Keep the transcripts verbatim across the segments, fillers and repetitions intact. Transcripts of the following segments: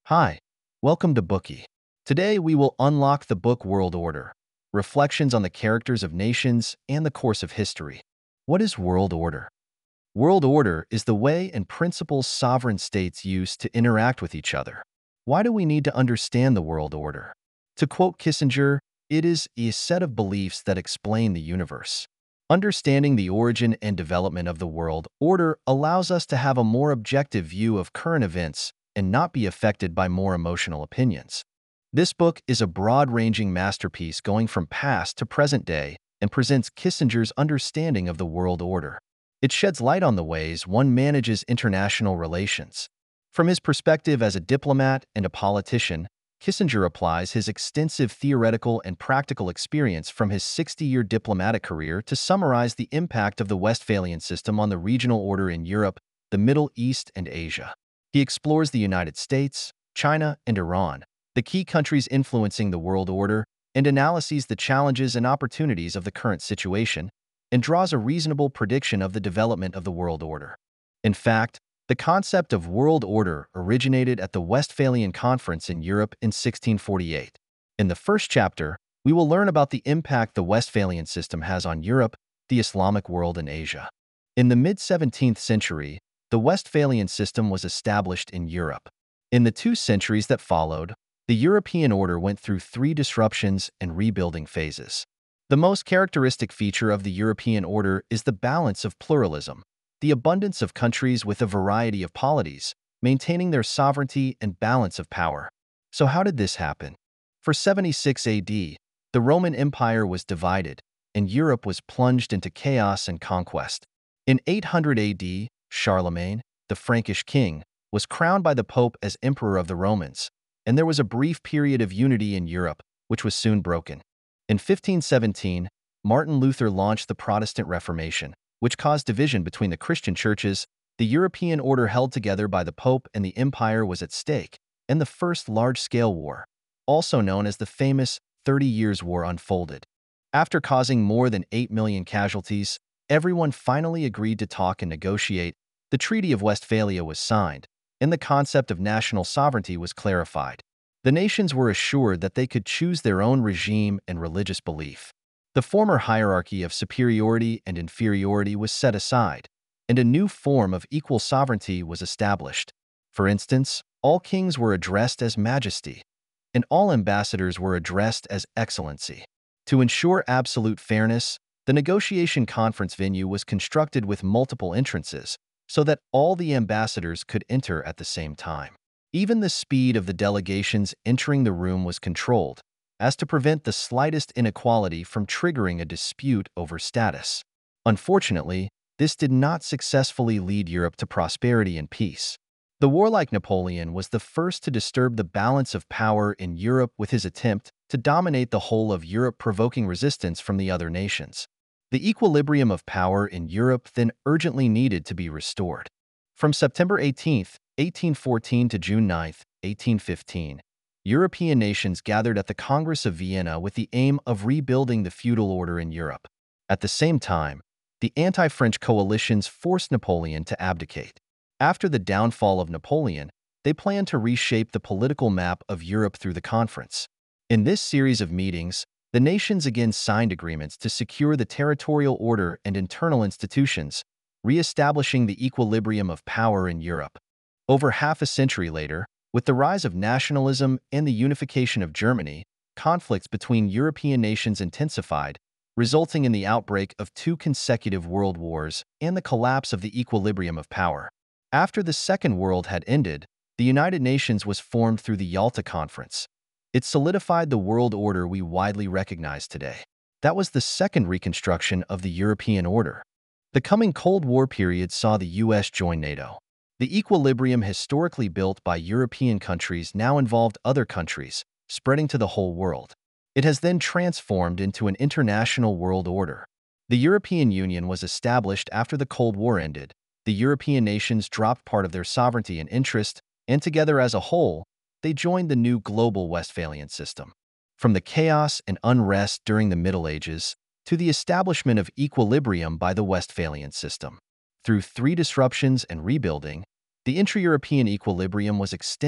Hi, welcome to Bookie. Today we will unlock the book World Order, reflections on the characters of nations and the course of history. What is world order? World order is the way and principles sovereign states use to interact with each other. Why do we need to understand the world order? To quote Kissinger, it is a set of beliefs that explain the universe. Understanding the origin and development of the world order allows us to have a more objective view of current events and not be affected by more emotional opinions. This book is a broad-ranging masterpiece going from past to present day and presents Kissinger's understanding of the world order. It sheds light on the ways one manages international relations. From his perspective as a diplomat and a politician, Kissinger applies his extensive theoretical and practical experience from his sixty-year diplomatic career to summarize the impact of the Westphalian system on the regional order in Europe, the Middle East, and Asia. He explores the United States, China, and Iran, the key countries influencing the world order, and analyses the challenges and opportunities of the current situation, and draws a reasonable prediction of the development of the world order. In fact, the concept of world order originated at the Westphalian Conference in Europe in sixteen forty-eight. In the first chapter, we will learn about the impact the Westphalian system has on Europe, the Islamic world, and Asia. In the mid-seventeenth century, the Westphalian system was established in Europe. In the two centuries that followed, the European order went through three disruptions and rebuilding phases. The most characteristic feature of the European order is the balance of pluralism, the abundance of countries with a variety of polities, maintaining their sovereignty and balance of power. So how did this happen? For seventy-six A D, the Roman Empire was divided, and Europe was plunged into chaos and conquest. In eight hundred A D, Charlemagne, the Frankish king, was crowned by the Pope as Emperor of the Romans, and there was a brief period of unity in Europe, which was soon broken. In fifteen seventeen, Martin Luther launched the Protestant Reformation, which caused division between the Christian churches. The European order held together by the Pope and the Empire was at stake, and the First Large-Scale War, also known as the famous Thirty Years' War, unfolded. After causing more than eight million casualties, everyone finally agreed to talk and negotiate. The Treaty of Westphalia was signed, and the concept of national sovereignty was clarified. The nations were assured that they could choose their own regime and religious belief. The former hierarchy of superiority and inferiority was set aside, and a new form of equal sovereignty was established. For instance, all kings were addressed as Majesty, and all ambassadors were addressed as Excellency. To ensure absolute fairness, the negotiation conference venue was constructed with multiple entrances, so that all the ambassadors could enter at the same time. Even the speed of the delegations entering the room was controlled, as to prevent the slightest inequality from triggering a dispute over status. Unfortunately, this did not successfully lead Europe to prosperity and peace. The warlike Napoleon was the first to disturb the balance of power in Europe with his attempt to dominate the whole of Europe, provoking resistance from the other nations. The equilibrium of power in Europe then urgently needed to be restored. From September eighteenth, eighteen fourteen to June ninth, eighteen fifteen, European nations gathered at the Congress of Vienna with the aim of rebuilding the feudal order in Europe. At the same time, the anti-French coalitions forced Napoleon to abdicate. After the downfall of Napoleon, they planned to reshape the political map of Europe through the conference. In this series of meetings, the nations again signed agreements to secure the territorial order and internal institutions, re-establishing the equilibrium of power in Europe. Over half a century later, with the rise of nationalism and the unification of Germany, conflicts between European nations intensified, resulting in the outbreak of two consecutive world wars and the collapse of the equilibrium of power. After the Second World had ended, the United Nations was formed through the Yalta Conference. It solidified the world order we widely recognize today. That was the second reconstruction of the European order. The coming Cold War period saw the U S join NATO. The equilibrium historically built by European countries now involved other countries, spreading to the whole world. It has then transformed into an international world order. The European Union was established after the Cold War ended. The European nations dropped part of their sovereignty and interest, and together as a whole, they joined the new global Westphalian system. From the chaos and unrest during the Middle Ages to the establishment of equilibrium by the Westphalian system. Through three disruptions and rebuilding, the intra-European equilibrium was extended,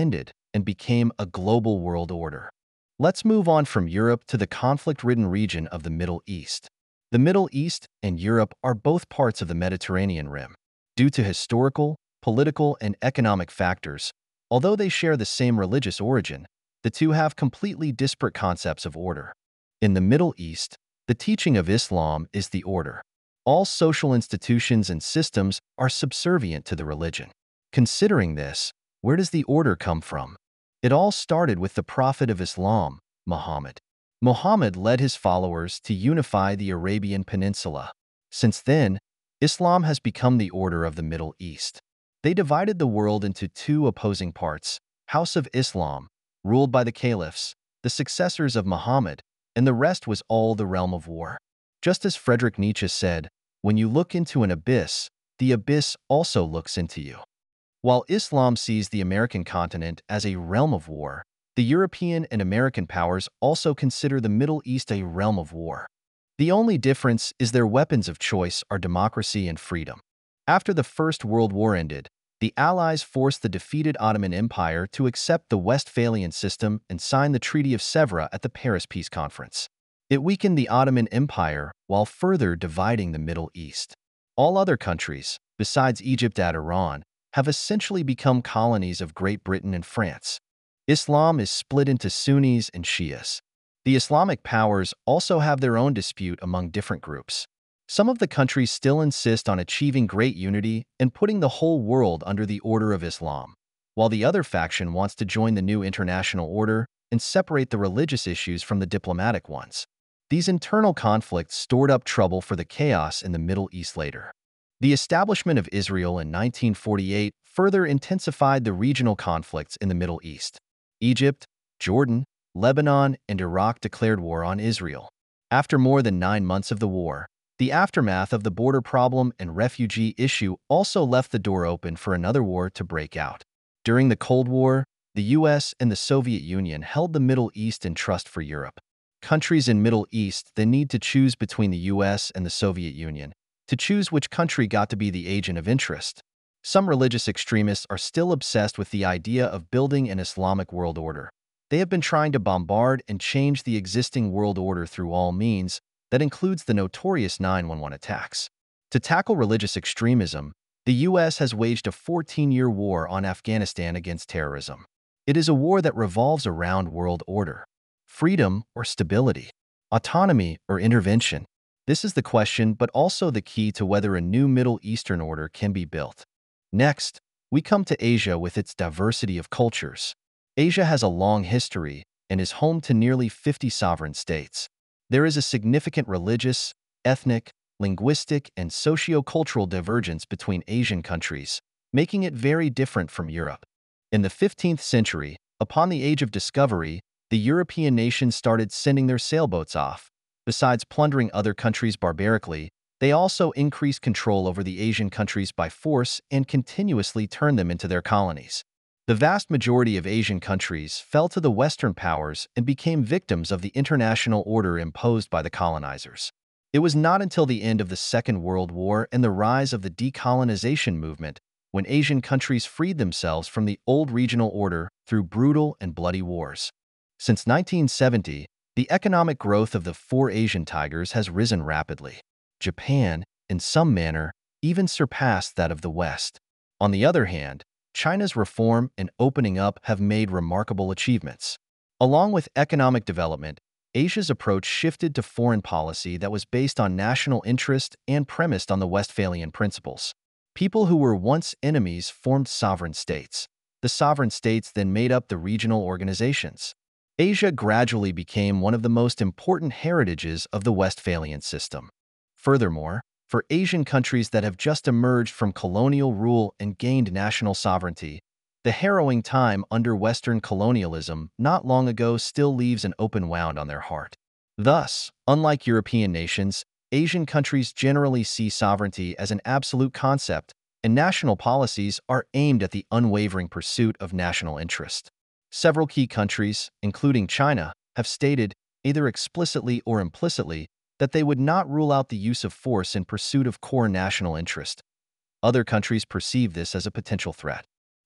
and became a global world order. Let's move on from Europe to the conflict-ridden region of the Middle East. The Middle East and Europe are both parts of the Mediterranean Rim. Due to historical, political, and economic factors, although they share the same religious origin, the two have completely disparate concepts of order. In the Middle East, the teaching of Islam is the order. All social institutions and systems are subservient to the religion. Considering this, where does the order come from? It all started with the Prophet of Islam, Muhammad. Muhammad led his followers to unify the Arabian Peninsula. Since then, Islam has become the order of the Middle East. They divided the world into two opposing parts: House of Islam, ruled by the caliphs, the successors of Muhammad, and the rest was all the realm of war. Just as Friedrich Nietzsche said, "When you look into an abyss, the abyss also looks into you." While Islam sees the American continent as a realm of war, the European and American powers also consider the Middle East a realm of war. The only difference is their weapons of choice are democracy and freedom. After the First World War ended, the Allies forced the defeated Ottoman Empire to accept the Westphalian system and sign the Treaty of Sèvres at the Paris Peace Conference. It weakened the Ottoman Empire while further dividing the Middle East. All other countries, besides Egypt and Iran, have essentially become colonies of Great Britain and France. Islam is split into Sunnis and Shias. The Islamic powers also have their own dispute among different groups. Some of the countries still insist on achieving great unity and putting the whole world under the order of Islam, while the other faction wants to join the new international order and separate the religious issues from the diplomatic ones. These internal conflicts stored up trouble for the chaos in the Middle East later. The establishment of Israel in nineteen forty-eight further intensified the regional conflicts in the Middle East. Egypt, Jordan, Lebanon, and Iraq declared war on Israel. After more than nine months of the war, the aftermath of the border problem and refugee issue also left the door open for another war to break out. During the Cold War, the U S and the Soviet Union held the Middle East in trust for Europe. Countries in Middle East then need to choose between the U S and the Soviet Union to choose which country got to be the agent of interest. Some religious extremists are still obsessed with the idea of building an Islamic world order. They have been trying to bombard and change the existing world order through all means. That includes the notorious nine one one attacks. To tackle religious extremism, the U S has waged a fourteen-year war on Afghanistan against terrorism. It is a war that revolves around world order. Freedom or stability? Autonomy or intervention? This is the question, but also the key to whether a new Middle Eastern order can be built. Next, we come to Asia with its diversity of cultures. Asia has a long history and is home to nearly fifty sovereign states. There is a significant religious, ethnic, linguistic, and socio-cultural divergence between Asian countries, making it very different from Europe. In the fifteenth century, upon the Age of Discovery, the European nations started sending their sailboats off. Besides plundering other countries barbarically, they also increased control over the Asian countries by force and continuously turned them into their colonies. The vast majority of Asian countries fell to the Western powers and became victims of the international order imposed by the colonizers. It was not until the end of the Second World War and the rise of the decolonization movement when Asian countries freed themselves from the old regional order through brutal and bloody wars. Since nineteen seventy, the economic growth of the four Asian tigers has risen rapidly. Japan, in some manner, even surpassed that of the West. On the other hand, China's reform and opening up have made remarkable achievements. Along with economic development, Asia's approach shifted to foreign policy that was based on national interest and premised on the Westphalian principles. People who were once enemies formed sovereign states. The sovereign states then made up the regional organizations. Asia gradually became one of the most important heritages of the Westphalian system. Furthermore, for Asian countries that have just emerged from colonial rule and gained national sovereignty, the harrowing time under Western colonialism not long ago still leaves an open wound on their heart. Thus, unlike European nations, Asian countries generally see sovereignty as an absolute concept, and national policies are aimed at the unwavering pursuit of national interest. Several key countries, including China, have stated, either explicitly or implicitly, that they would not rule out the use of force in pursuit of core national interest. Other countries perceive this as a potential threat.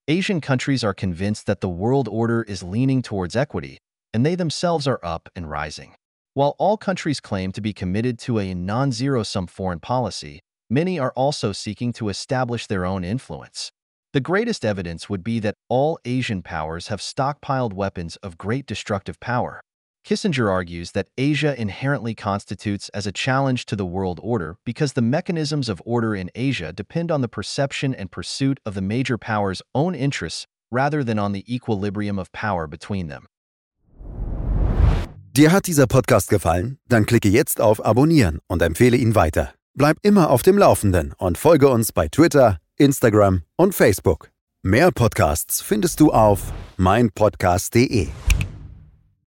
Asian countries are convinced that the world order is leaning towards equity, and they themselves are up and rising. While all countries claim to be committed to a non-zero-sum foreign policy, many are also seeking to establish their own influence. The greatest evidence would be that all Asian powers have stockpiled weapons of great destructive power. Kissinger argues that Asia inherently constitutes as a challenge to the world order because the mechanisms of order in Asia depend on the perception and pursuit of the major powers' own interests rather than on the equilibrium of power between them. Dir hat dieser Podcast gefallen? Dann klicke jetzt auf Abonnieren und empfehle ihn weiter. Bleib immer auf dem Laufenden und folge uns bei Twitter, Instagram und Facebook. Mehr Podcasts findest du auf mein podcast punkt de.